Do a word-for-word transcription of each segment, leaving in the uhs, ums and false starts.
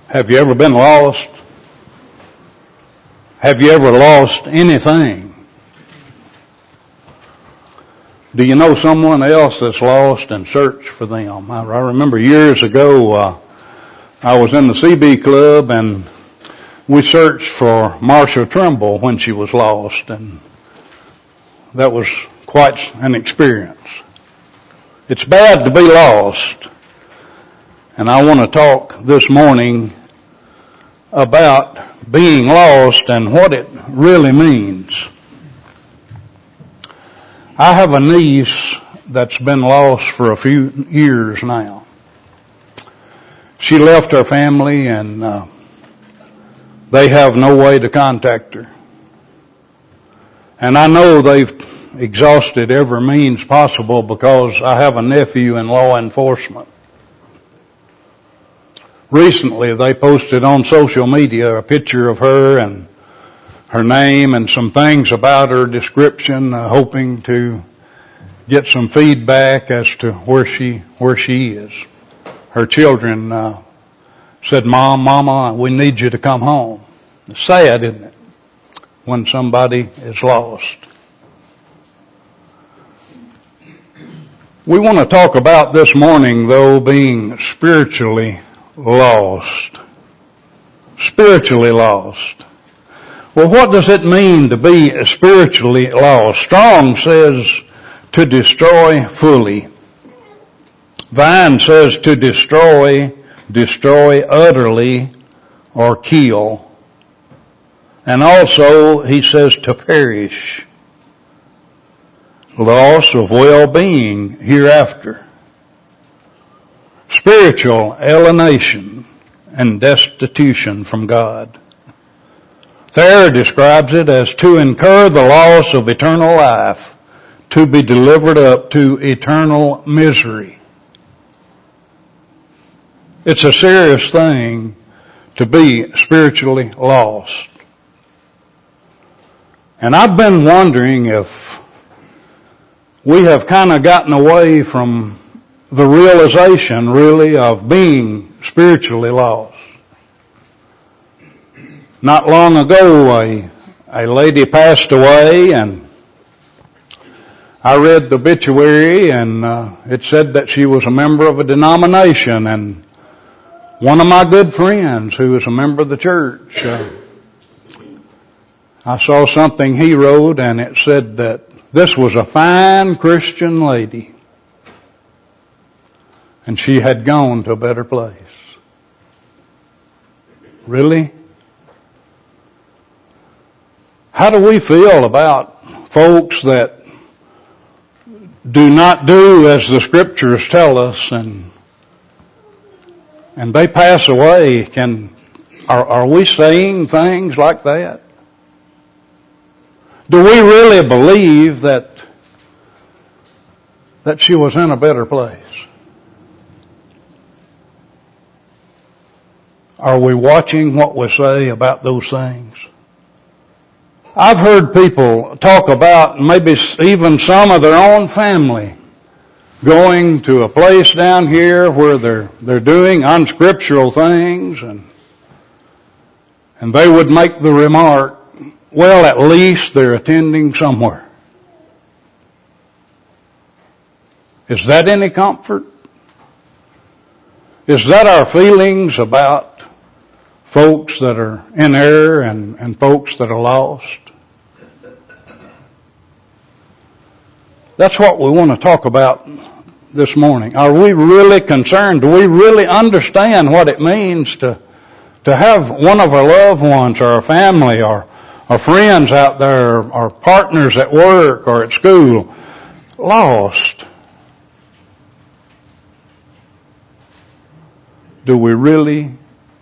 Have you ever been lost? Have you ever lost anything? Do you know someone else that's lost and search for them? I, I remember years ago, uh, I was in the C B Club and we searched for Marsha Trimble when she was lost, and that was quite an experience. It's bad to be lost, and I want to talk this morning about being lost and what it really means. I have a niece that's been lost for a few years now. She left her family and uh, they have no way to contact her. And I know they've exhausted every means possible because I have a nephew in law enforcement. Recently they posted on social media a picture of her and her name and some things about her description, uh, hoping to get some feedback as to where she where she is. Her children uh, said, "Mom, Mama, we need you to come home." It's sad, isn't it, when somebody is lost? We want to talk about this morning, though, being spiritually lost. Spiritually lost. Well, what does it mean to be spiritually lost? Strong says to destroy fully. Vine says to destroy, destroy utterly, or kill. And also, he says to perish. Loss of well-being hereafter. Spiritual alienation and destitution from God. Thayer describes it as to incur the loss of eternal life, to be delivered up to eternal misery. It's a serious thing to be spiritually lost. And I've been wondering if we have kind of gotten away from the realization, really, of being spiritually lost. Not long ago, a, a lady passed away, and I read the obituary, and uh, it said that she was a member of a denomination, and one of my good friends who was a member of the church, uh, I saw something he wrote, and it said that this was a fine Christian lady, and she had gone to a better place. Really? How do we feel about folks that do not do as the scriptures tell us, and and they pass away? Can are, are we saying things like that? Do we really believe that that she was in a better place? Are we watching what we say about those things? I've heard people talk about maybe even some of their own family going to a place down here where they're they're doing unscriptural things, and and they would make the remark, well, at least they're attending somewhere. Is that any comfort? Is that our feelings about folks that are in error and, and folks that are lost? That's what we want to talk about this morning. Are we really concerned? Do we really understand what it means to to have one of our loved ones or our family or our friends out there or our partners at work or at school lost? Do we really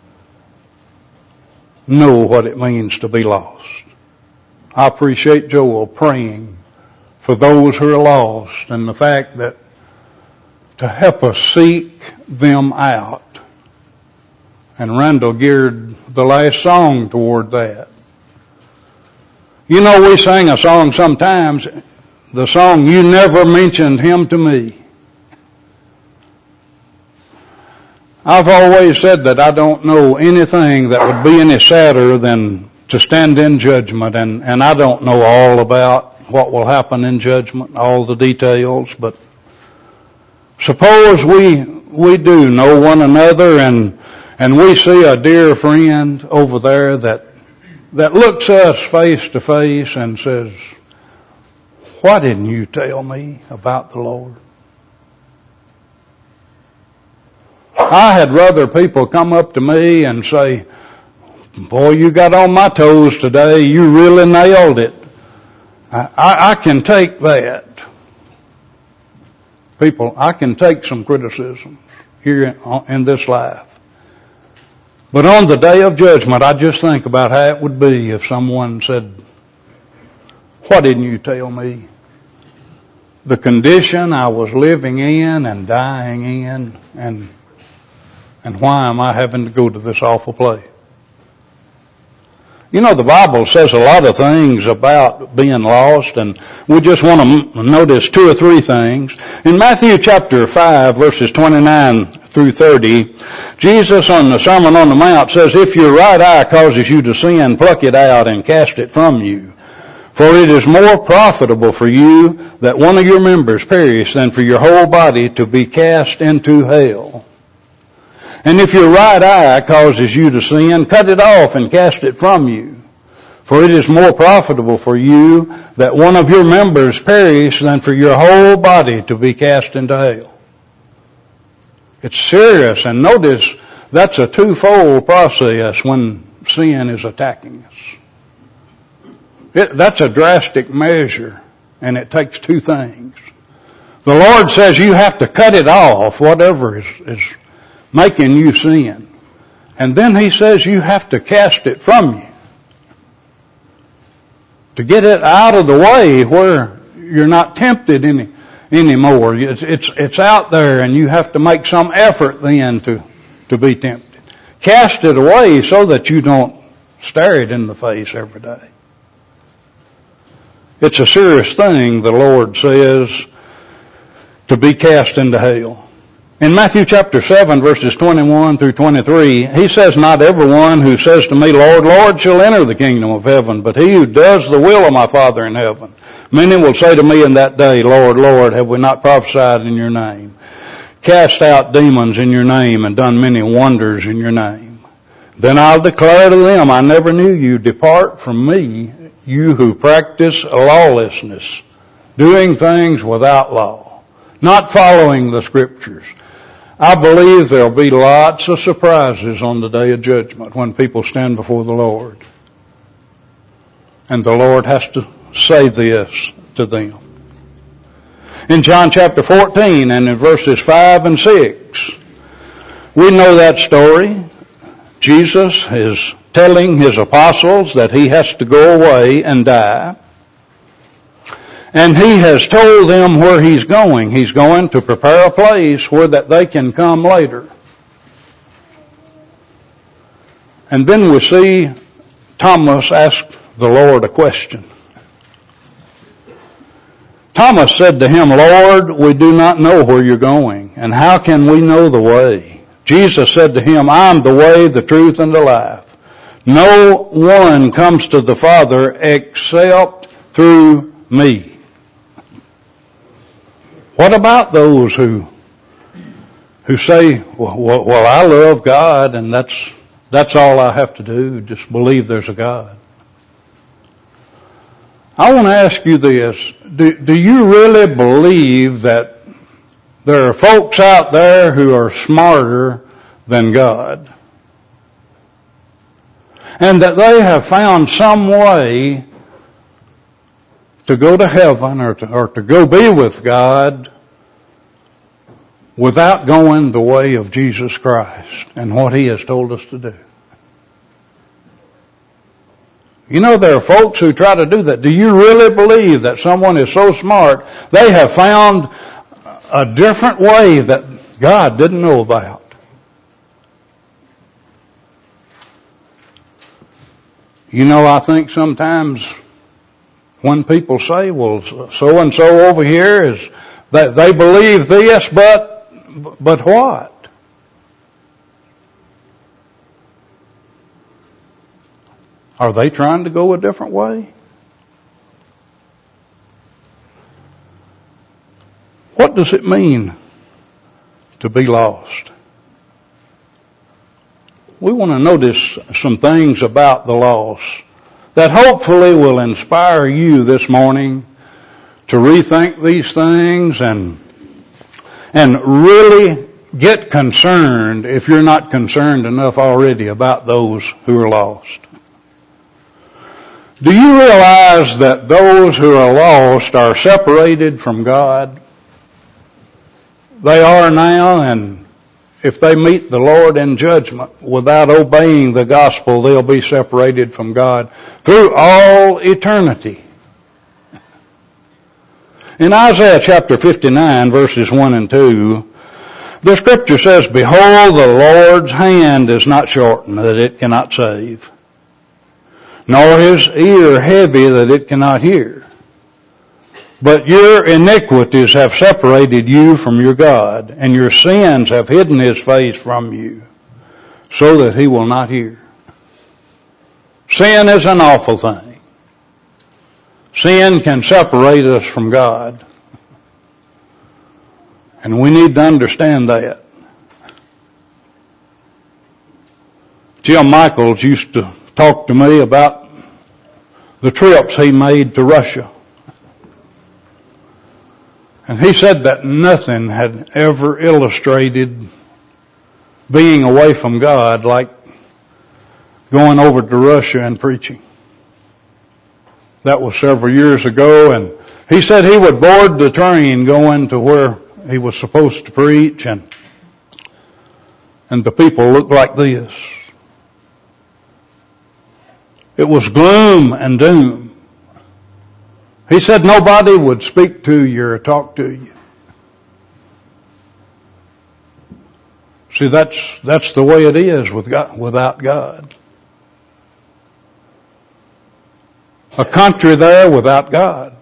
know what it means to be lost? I appreciate Joel praying for those who are lost, and the fact that to help us seek them out. And Randall geared the last song toward that. You know, we sing a song sometimes, the song, "You Never Mentioned Him to Me." I've always said that I don't know anything that would be any sadder than to stand in judgment, and, and I don't know all about what will happen in judgment, all the details, but suppose we, we do know one another and, and we see a dear friend over there that, that looks us face to face and says, why didn't you tell me about the Lord? I had rather people come up to me and say, boy, you got on my toes today. You really nailed it. I, I, I can take that. People, I can take some criticisms here in, in this life. But on the day of judgment, I just think about how it would be if someone said, why didn't you tell me? The condition I was living in and dying in, and And why am I having to go to this awful place? You know, the Bible says a lot of things about being lost, and we just want to notice two or three things. In Matthew chapter five, verses twenty-nine through thirty, Jesus on the Sermon on the Mount says, if your right eye causes you to sin, pluck it out and cast it from you. For it is more profitable for you that one of your members perish than for your whole body to be cast into hell. And if your right eye causes you to sin, cut it off and cast it from you. For it is more profitable for you that one of your members perish than for your whole body to be cast into hell. It's serious, and notice that's a twofold process when sin is attacking us. It, that's a drastic measure, and it takes two things. The Lord says you have to cut it off, whatever is, is making you sin. And then He says you have to cast it from you. To get it out of the way where you're not tempted any, anymore. It's, it's, it's out there, and you have to make some effort then to, to be tempted. Cast it away so that you don't stare it in the face every day. It's a serious thing, the Lord says, to be cast into hell. In Matthew chapter seven, verses twenty-one through twenty-three, He says, not everyone who says to me, Lord, Lord, shall enter the kingdom of heaven, but he who does the will of my Father in heaven. Many will say to me in that day, Lord, Lord, have we not prophesied in your name, cast out demons in your name, and done many wonders in your name? Then I'll declare to them, I never knew you. Depart from me, you who practice lawlessness, doing things without law, not following the Scriptures. I believe there'll be lots of surprises on the day of judgment when people stand before the Lord. And the Lord has to say this to them. In John chapter fourteen and in verses five and six, we know that story. Jesus is telling His apostles that He has to go away and die. And He has told them where He's going. He's going to prepare a place where that they can come later. And then we see Thomas ask the Lord a question. Thomas said to Him, Lord, we do not know where you're going, and how can we know the way? Jesus said to him, I'm the way, the truth, and the life. No one comes to the Father except through me. What about those who who say, well, well, I love God and that's that's all I have to do, just believe there's a God? I want to ask you this. Do, do you really believe that there are folks out there who are smarter than God? And that they have found some way to go to heaven or to, or to go be with God without going the way of Jesus Christ and what He has told us to do? You know, there are folks who try to do that. Do you really believe that someone is so smart they have found a different way that God didn't know about? You know, I think sometimes when people say, well, so-and-so over here is, that they believe this, but, but what? Are they trying to go a different way? What does it mean to be lost? We want to notice some things about the lost that hopefully will inspire you this morning to rethink these things and and really get concerned, if you're not concerned enough already, about those who are lost. Do you realize that those who are lost are separated from God? They are now, and if they meet the Lord in judgment without obeying the gospel, they'll be separated from God through all eternity. In Isaiah chapter fifty-nine, verses one and two, the scripture says, "Behold, the Lord's hand is not shortened, that it cannot save, nor his ear heavy, that it cannot hear. But your iniquities have separated you from your God, and your sins have hidden his face from you, so that he will not hear." Sin is an awful thing. Sin can separate us from God. And we need to understand that. Jim Michaels used to talk to me about the trips he made to Russia. And he said that nothing had ever illustrated being away from God like going over to Russia and preaching. That was several years ago, and he said he would board the train going to where he was supposed to preach, and and the people looked like this. It was gloom and doom. He said nobody would speak to you or talk to you. See, that's that's the way it is with God, without God. A country there without God.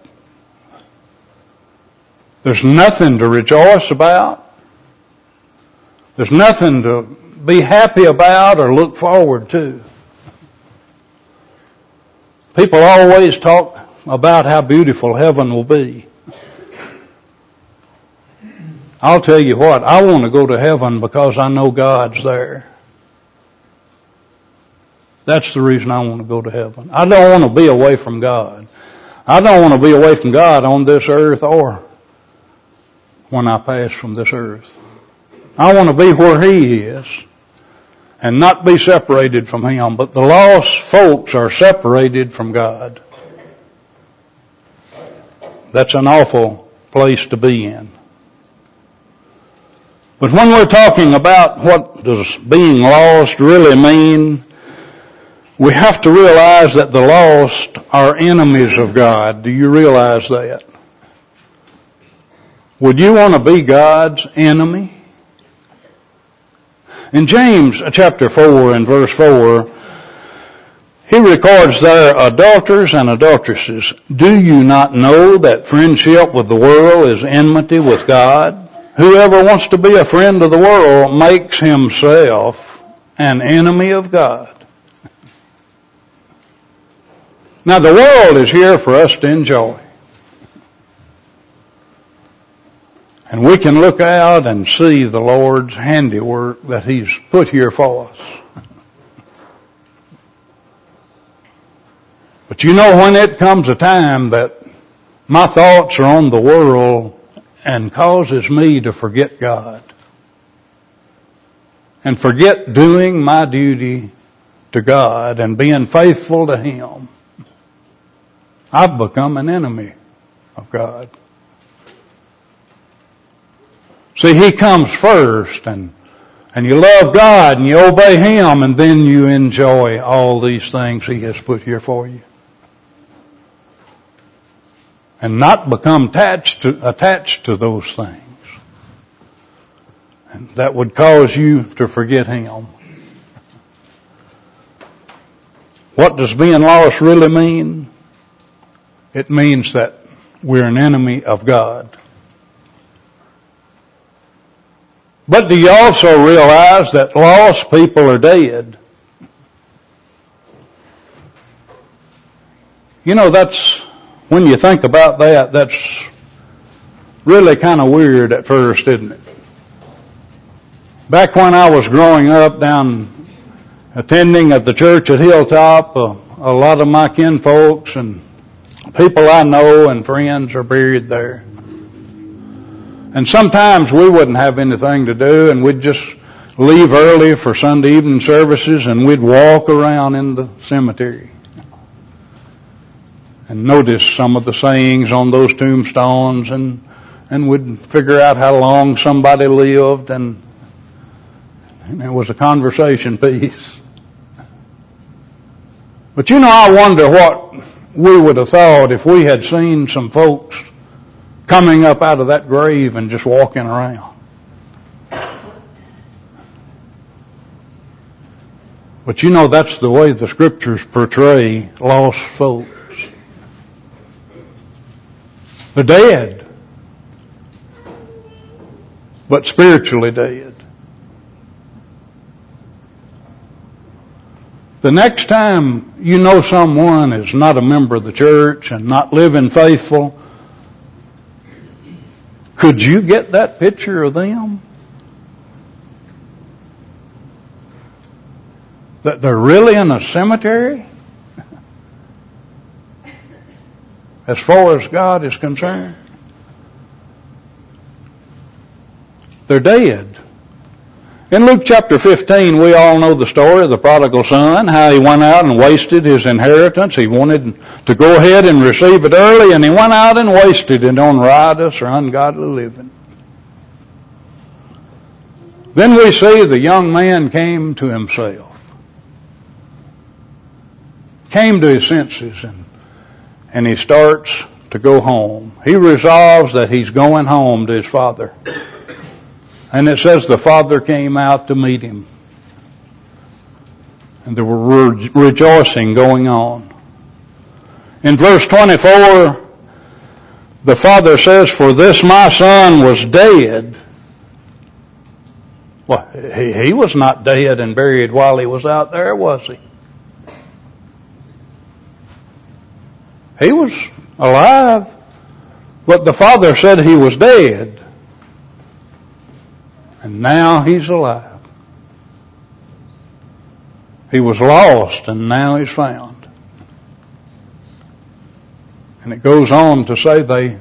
There's nothing to rejoice about. There's nothing to be happy about or look forward to. People always talk about how beautiful heaven will be. I'll tell you what, I want to go to heaven because I know God's there. That's the reason I want to go to heaven. I don't want to be away from God. I don't want to be away from God on this earth or when I pass from this earth. I want to be where He is and not be separated from Him. But the lost folks are separated from God. That's an awful place to be in. But when we're talking about what does being lost really mean, we have to realize that the lost are enemies of God. Do you realize that? Would you want to be God's enemy? In James chapter four and verse four, he records there, "Adulterers and adulteresses, do you not know that friendship with the world is enmity with God? Whoever wants to be a friend of the world makes himself an enemy of God." Now the world is here for us to enjoy. And we can look out and see the Lord's handiwork that He's put here for us. But you know, when it comes a time that my thoughts are on the world and causes me to forget God and forget doing my duty to God and being faithful to Him, I've become an enemy of God. See, He comes first, and and you love God and you obey Him, and then you enjoy all these things He has put here for you. And not become attached to, attached to those things. And that would cause you to forget Him. What does being lost really mean? It means that we're an enemy of God. But do you also realize that lost people are dead? You know, that's, when you think about that, that's really kind of weird at first, isn't it? Back when I was growing up down attending at the church at Hilltop, uh, a lot of my kinfolks and people I know and friends are buried there. And sometimes we wouldn't have anything to do, and we'd just leave early for Sunday evening services, and we'd walk around in the cemetery and notice some of the sayings on those tombstones, and and we'd figure out how long somebody lived, and, and it was a conversation piece. But you know, I wonder what we would have thought if we had seen some folks coming up out of that grave and just walking around. But you know, that's the way the Scriptures portray lost folks. They're dead, but spiritually dead. The next time you know someone is not a member of the church and not living faithful, could you get that picture of them? That they're really in a cemetery? As far as God is concerned? They're dead. In Luke chapter fifteen, we all know the story of the prodigal son, how he went out and wasted his inheritance. He wanted to go ahead and receive it early, and he went out and wasted it on riotous or ungodly living. Then we see the young man came to himself, came to his senses, and, and he starts to go home. He resolves that he's going home to his father. And it says the father came out to meet him. And there were re- rejoicing going on. In verse twenty-four, the father says, "For this my son was dead." Well, he, he was not dead and buried while he was out there, was he? He was alive. But the father said he was dead. And now he's alive. He was lost and now he's found. And it goes on to say they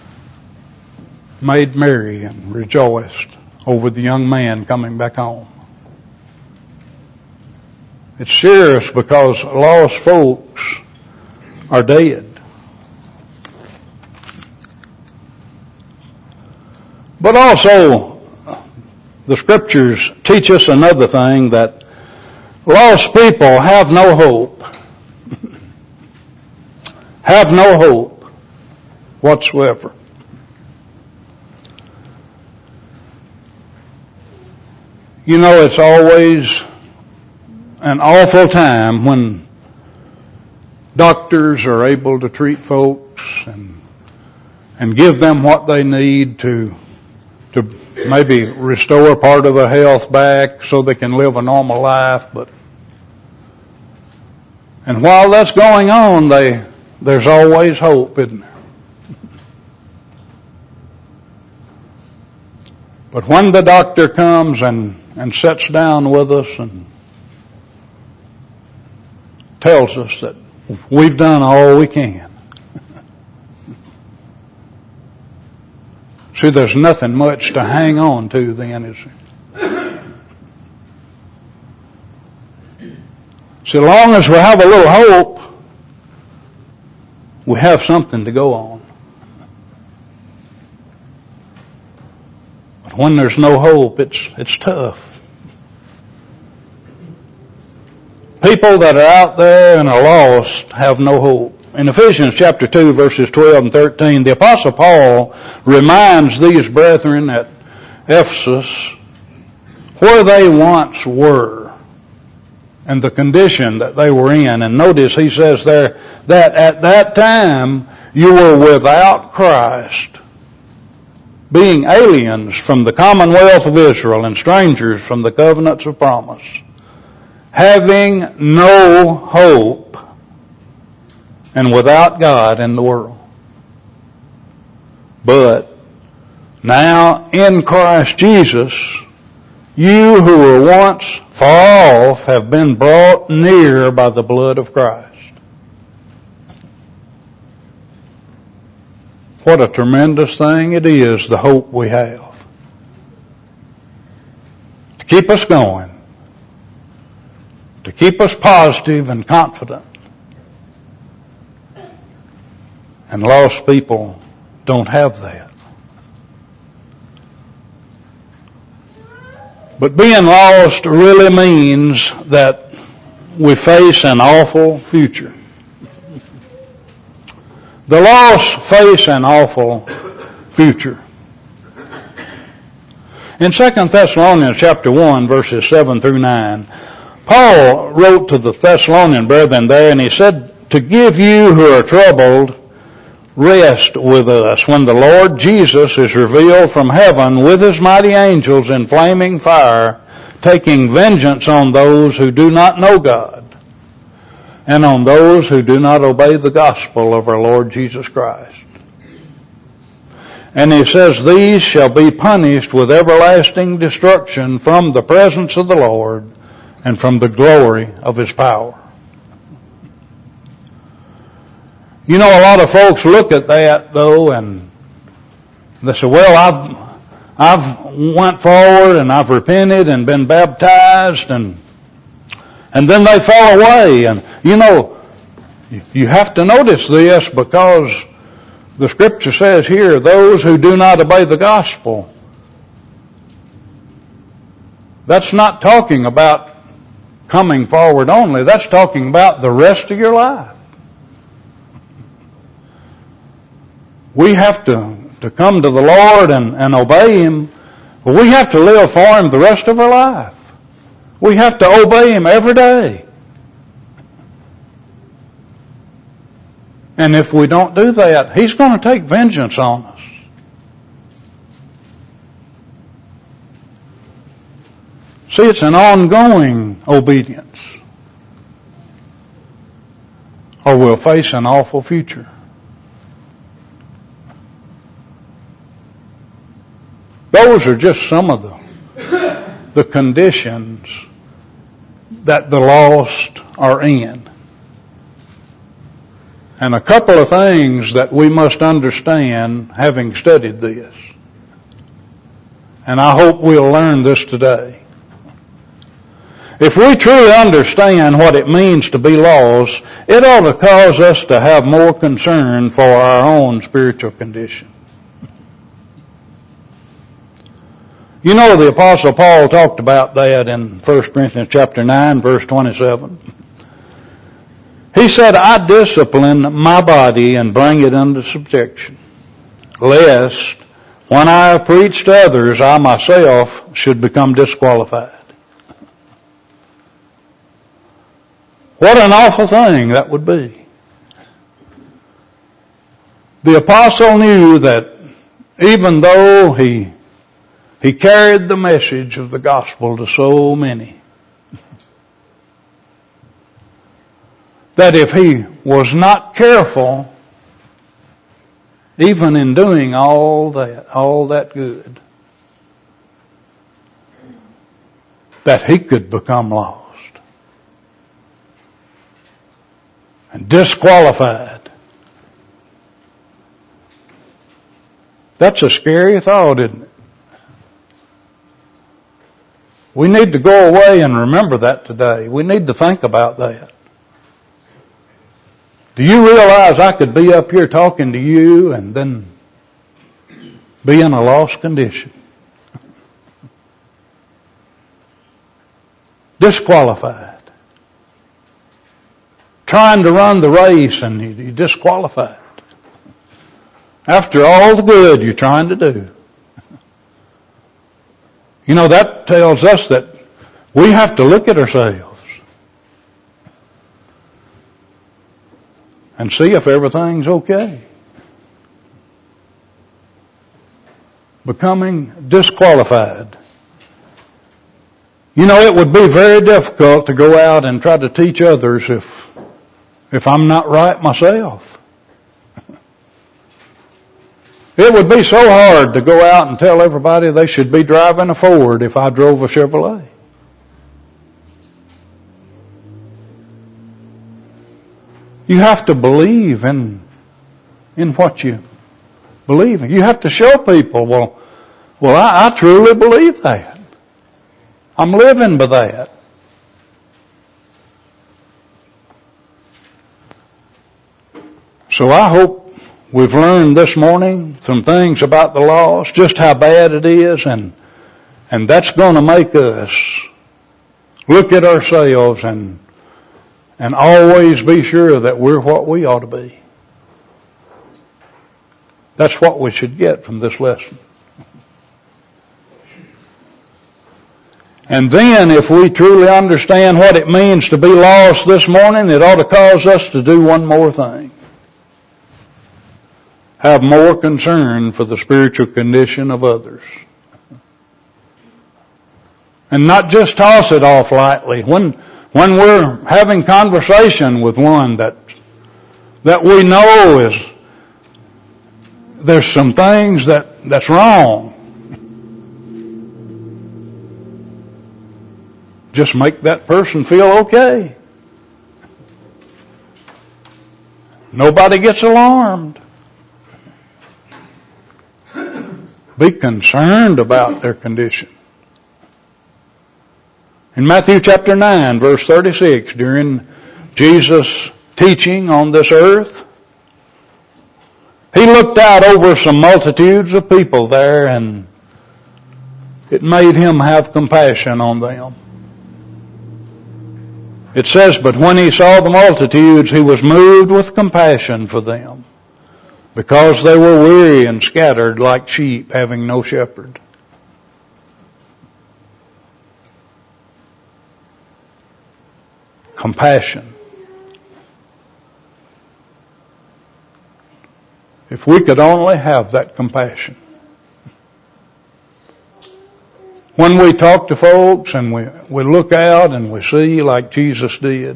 made merry and rejoiced over the young man coming back home. It's serious because lost folks are dead. But also, the Scriptures teach us another thing, that lost people have no hope. have no hope whatsoever. You know, it's always an awful time when doctors are able to treat folks and and give them what they need to to maybe restore part of their health back so they can live a normal life. But and while that's going on, they there's always hope, isn't there? But when the doctor comes and, and sits down with us and tells us that we've done all we can, see, there's nothing much to hang on to then, is there? So long as we have a little hope, we have something to go on. But when there's no hope, it's it's tough. People that are out there and are lost have no hope. In Ephesians chapter two, verses twelve and thirteen, the Apostle Paul reminds these brethren at Ephesus where they once were and the condition that they were in. And notice he says there that at that time you were without Christ, being aliens from the commonwealth of Israel and strangers from the covenants of promise, having no hope and without God in the world. But now in Christ Jesus, you who were once far off have been brought near by the blood of Christ. What a tremendous thing it is, the hope we have. To keep us going. To keep us positive and confident. And lost people don't have that. But being lost really means that we face an awful future. The lost face an awful future. In Second Thessalonians chapter one, verses seven through nine, Paul wrote to the Thessalonian brethren there, and he said, to give you who are troubled rest with us when the Lord Jesus is revealed from heaven with his mighty angels in flaming fire, taking vengeance on those who do not know God and on those who do not obey the gospel of our Lord Jesus Christ. And he says, these shall be punished with everlasting destruction from the presence of the Lord and from the glory of his power. You know, a lot of folks look at that, though, and they say, well, I've, I've went forward and I've repented and been baptized, and, and then they fall away. And, you know, you have to notice this, because the scripture says here, those who do not obey the gospel. That's not talking about coming forward only. That's talking about the rest of your life. We have to, to come to the Lord and, and obey him. But we have to live for him the rest of our life. We have to obey him every day. And if we don't do that, he's going to take vengeance on us. See, it's an ongoing obedience, or we'll face an awful future. Those are just some of the, the conditions that the lost are in. And a couple of things that we must understand having studied this. And I hope we'll learn this today. If we truly understand what it means to be lost, it ought to cause us to have more concern for our own spiritual condition. You know, the Apostle Paul talked about that in First Corinthians chapter nine, verse twenty-seven. He said, I discipline my body and bring it under subjection, lest when I have preached to others, I myself should become disqualified. What an awful thing that would be. The apostle knew that even though he he carried the message of the gospel to so many, that if he was not careful, even in doing all that, all that good, that he could become lost and disqualified. That's a scary thought, isn't it? We need to go away and remember that today. We need to think about that. Do you realize I could be up here talking to you and then be in a lost condition? Disqualified. Trying to run the race and you're disqualified. After all the good you're trying to do. You know, that tells us that we have to look at ourselves and see if everything's okay. Becoming disqualified. You know, it would be very difficult to go out and try to teach others if if I'm not right myself? It would be so hard to go out and tell everybody they should be driving a Ford if I drove a Chevrolet. You have to believe in, in what you believe in. You have to show people, well, well, I, I truly believe that. I'm living by that. So I hope we've learned this morning some things about the lost, just how bad it is, and and that's going to make us look at ourselves and and always be sure that we're what we ought to be. That's what we should get from this lesson. And then if we truly understand what it means to be lost this morning, it ought to cause us to do one more thing. Have more concern for the spiritual condition of others. And not just toss it off lightly. When, when we're having conversation with one that, that we know is, there's some things that, that's wrong. Just make that person feel okay. Nobody gets alarmed. Be concerned about their condition. In Matthew chapter nine, verse thirty-six, during Jesus' teaching on this earth, he looked out over some multitudes of people there, and it made him have compassion on them. It says, but when he saw the multitudes, he was moved with compassion for them, because they were weary and scattered like sheep having no shepherd. Compassion. If we could only have that compassion. When we talk to folks and we, we look out and we see like Jesus did,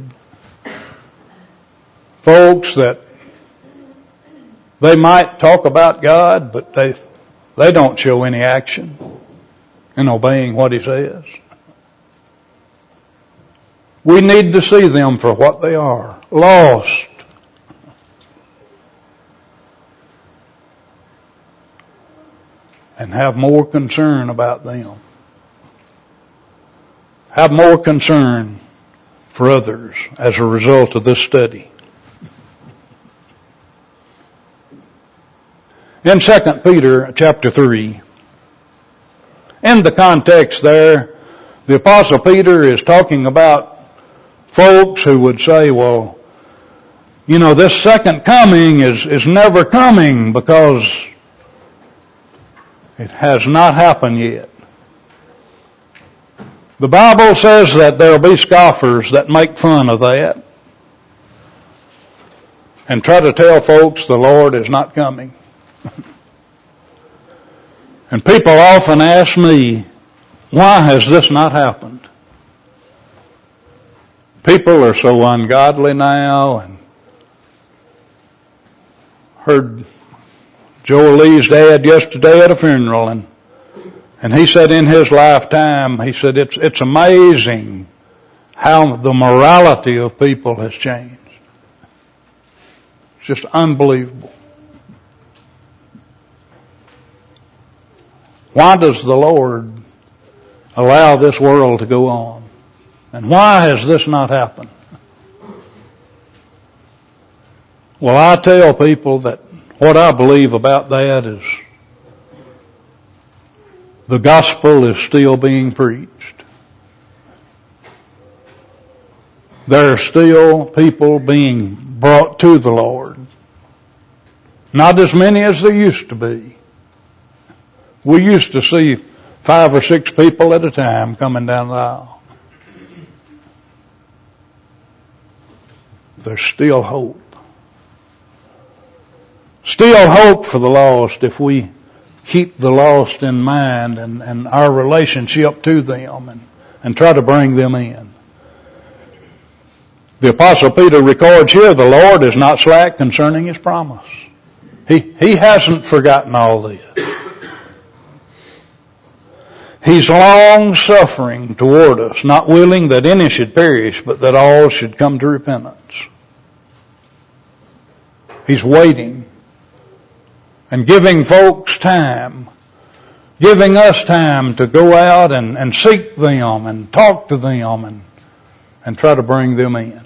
folks that they might talk about God, but they, they don't show any action in obeying what He says. We need to see them for what they are, lost. And have more concern about them. Have more concern for others as a result of this study. In Second Peter chapter three, in the context there, the Apostle Peter is talking about folks who would say, well, you know, this second coming is, is never coming because it has not happened yet. The Bible says that there will be scoffers that make fun of that and try to tell folks the Lord is not coming. And people often ask me, why has this not happened? People are so ungodly now, and heard Joel Lee's dad yesterday at a funeral, and And he said in his lifetime, he said, it's, it's amazing how the morality of people has changed. It's just unbelievable. Why does the Lord allow this world to go on? And why has this not happened? Well, I tell people that what I believe about that is the gospel is still being preached. There are still people being brought to the Lord. Not as many as there used to be. We used to see five or six people at a time coming down the aisle. There's still hope. Still hope for the lost if we keep the lost in mind and, and our relationship to them and, and try to bring them in. The Apostle Peter records here, the Lord is not slack concerning His promise. He, he hasn't forgotten all this. He's long-suffering toward us, not willing that any should perish, but that all should come to repentance. He's waiting and giving folks time, giving us time to go out and, and seek them and talk to them and, and try to bring them in.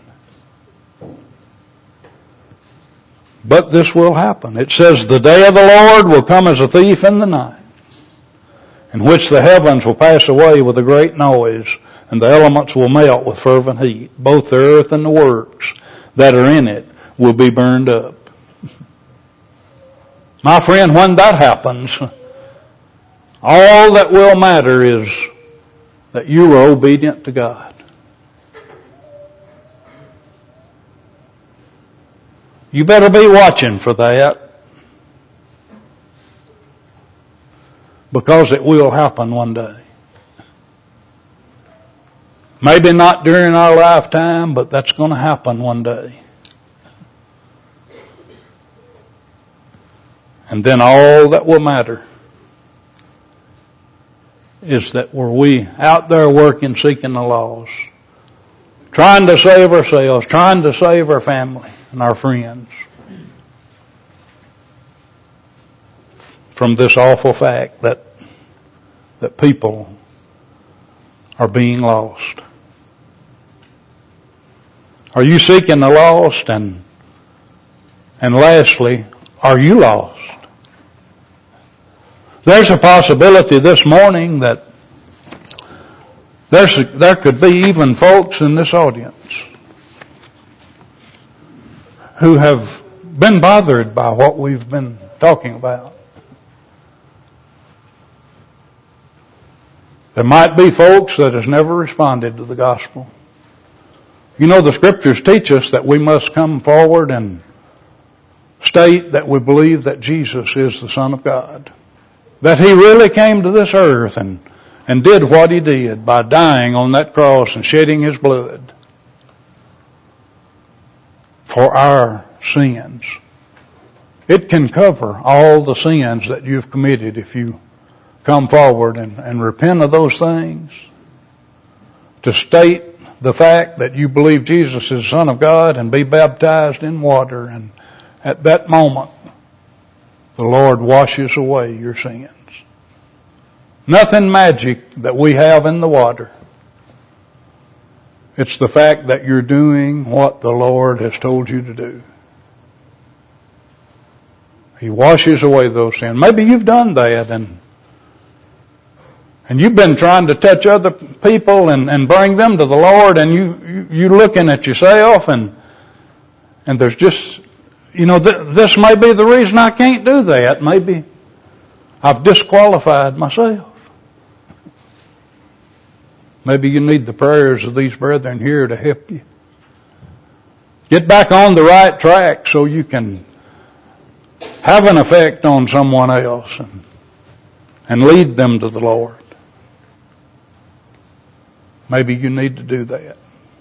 But this will happen. It says, the day of the Lord will come as a thief in the night, in which the heavens will pass away with a great noise, and the elements will melt with fervent heat. Both the earth and the works that are in it will be burned up. My friend, when that happens, all that will matter is that you are obedient to God. You better be watching for that, because it will happen one day. Maybe not during our lifetime, but that's going to happen one day. And then all that will matter is that were we out there working, seeking the laws, trying to save ourselves, trying to save our family and our friends from this awful fact that that people are being lost. Are you seeking the lost? And and lastly, are you lost? There's a possibility this morning that there's a, there could be even folks in this audience who have been bothered by what we've been talking about. There might be folks that has never responded to the gospel. You know, the scriptures teach us that we must come forward and state that we believe that Jesus is the Son of God. That He really came to this earth and, and did what He did by dying on that cross and shedding His blood for our sins. It can cover all the sins that you've committed if you come forward and, and repent of those things. To state the fact that you believe Jesus is the Son of God and be baptized in water, and at that moment the Lord washes away your sins. Nothing magic that we have in the water. It's the fact that you're doing what the Lord has told you to do. He washes away those sins. Maybe you've done that and and you've been trying to touch other people and, and bring them to the Lord, and you, you, you're looking at yourself and and there's just, you know, th- this may be the reason I can't do that. Maybe I've disqualified myself. Maybe you need the prayers of these brethren here to help you get back on the right track so you can have an effect on someone else and, and lead them to the Lord. Maybe you need to do that.